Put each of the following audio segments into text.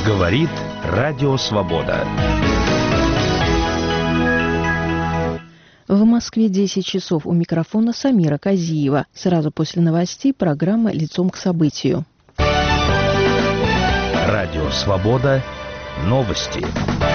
Говорит Радио Свобода. В Москве 10 часов. У микрофона Самира Казиева. Сразу после новостей программа «Лицом к событию». Радио Свобода. Новости.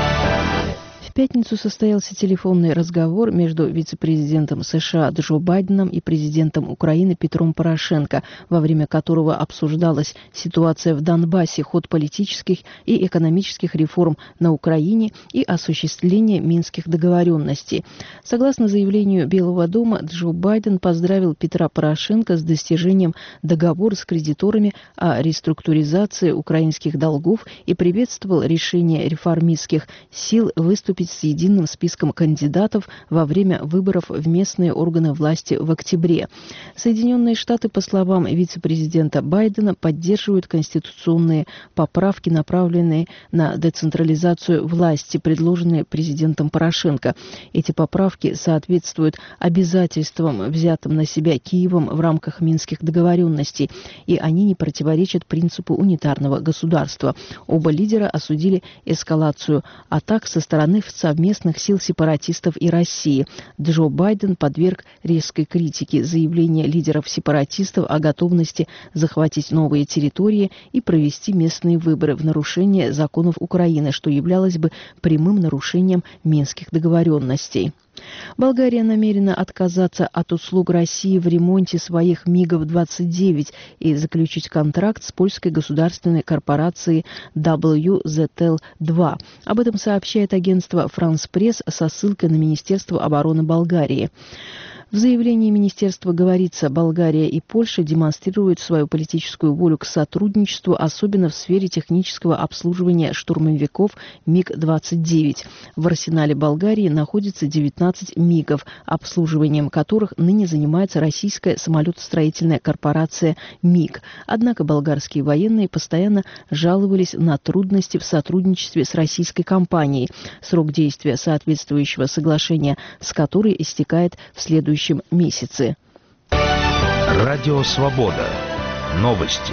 В пятницу состоялся телефонный разговор между вице-президентом США Джо Байденом и президентом Украины Петром Порошенко, во время которого обсуждалась ситуация в Донбассе, ход политических и экономических реформ на Украине и осуществление минских договоренностей. Согласно заявлению Белого дома, Джо Байден поздравил Петра Порошенко с достижением договора с кредиторами о реструктуризации украинских долгов и приветствовал решение реформистских сил выступить с единым списком кандидатов во время выборов в местные органы власти в октябре. Соединенные Штаты, по словам вице-президента Байдена, поддерживают конституционные поправки, направленные на децентрализацию власти, предложенные президентом Порошенко. Эти поправки соответствуют обязательствам, взятым на себя Киевом в рамках Минских договоренностей, и они не противоречат принципу унитарного государства. Оба лидера осудили эскалацию атак со стороны совместных сил сепаратистов и России. Джо Байден подверг резкой критике заявления лидеров сепаратистов о готовности захватить новые территории и провести местные выборы в нарушение законов Украины, что являлось бы прямым нарушением Минских договоренностей. Болгария намерена отказаться от услуг России в ремонте своих МиГов-29 и заключить контракт с польской государственной корпорацией WZL-2. Об этом сообщает агентство «Франс Пресс» со ссылкой на Министерство обороны Болгарии. В заявлении министерства говорится, Болгария и Польша демонстрируют свою политическую волю к сотрудничеству, особенно в сфере технического обслуживания штурмовиков МиГ-29. В арсенале Болгарии находится 19 МиГов, обслуживанием которых ныне занимается российская самолетостроительная корпорация МиГ. Однако болгарские военные постоянно жаловались на трудности в сотрудничестве с российской компанией, срок действия соответствующего соглашения с которой истекает в следующем месяце. Радио Свобода. Новости.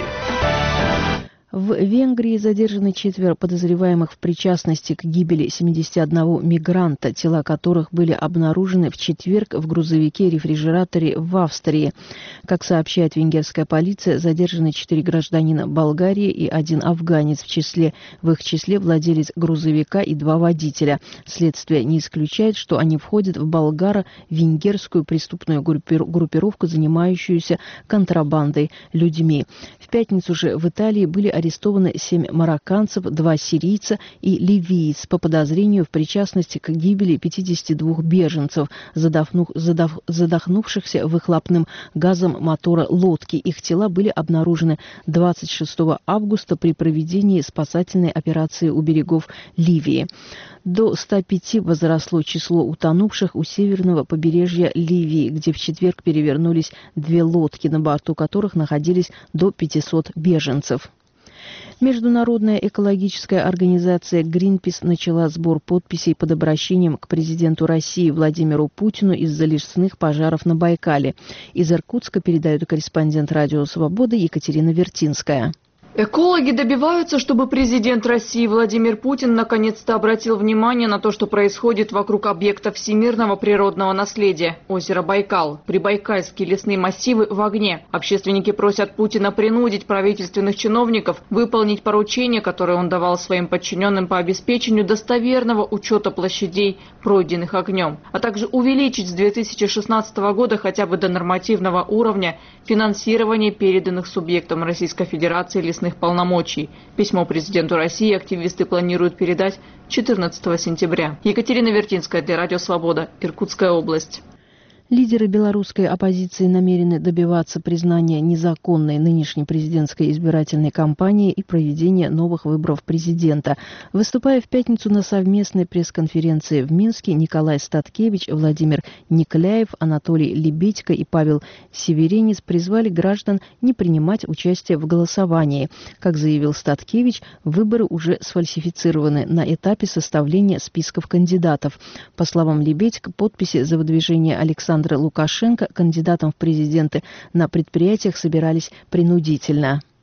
В Венгрии задержаны 4 подозреваемых в причастности к гибели 71 мигранта, тела которых были обнаружены в четверг в грузовике-рефрижераторе в Австрии. Как сообщает венгерская полиция, задержаны 4 гражданина Болгарии и 1 афганец, в их числе владелец грузовика и 2 водителя. Следствие не исключает, что они входят в болгаро-венгерскую преступную группировку, занимающуюся контрабандой людьми. В пятницу же в Италии были арестованы 7 марокканцев, 2 сирийца и ливиец по подозрению в причастности к гибели 52 беженцев, задохнувшихся выхлопным газом мотора лодки. Их тела были обнаружены 26 августа при проведении спасательной операции у берегов Ливии. До 105 возросло число утонувших у северного побережья Ливии, где в четверг перевернулись 2 лодки, на борту которых находились до 500 беженцев. Международная экологическая организация Greenpeace начала сбор подписей под обращением к президенту России Владимиру Путину из-за лесных пожаров на Байкале. Из Иркутска передает корреспондент Радио Свобода Екатерина Вертинская. Экологи добиваются, чтобы президент России Владимир Путин наконец-то обратил внимание на то, что происходит вокруг объекта всемирного природного наследия – озера Байкал. Прибайкальские лесные массивы в огне. Общественники просят Путина принудить правительственных чиновников выполнить поручения, которые он давал своим подчиненным по обеспечению достоверного учета площадей, пройденных огнем, а также увеличить с 2016 года хотя бы до нормативного уровня финансирование переданных субъектам Российской Федерации лесных полномочий. Письмо президенту России активисты планируют передать 14 сентября. Екатерина Вертинская для Радио Свобода, Иркутская область. Лидеры белорусской оппозиции намерены добиваться признания незаконной нынешней президентской избирательной кампании и проведения новых выборов президента. Выступая в пятницу на совместной пресс-конференции в Минске, Николай Статкевич, Владимир Никляев, Анатолий Лебедько и Павел Северенец призвали граждан не принимать участие в голосовании. Как заявил Статкевич, выборы уже сфальсифицированы на этапе составления списков кандидатов. По словам Лебедько, подписи за выдвижение Александра Лукашенко кандидатом в президенты на предприятиях собирались принудительно.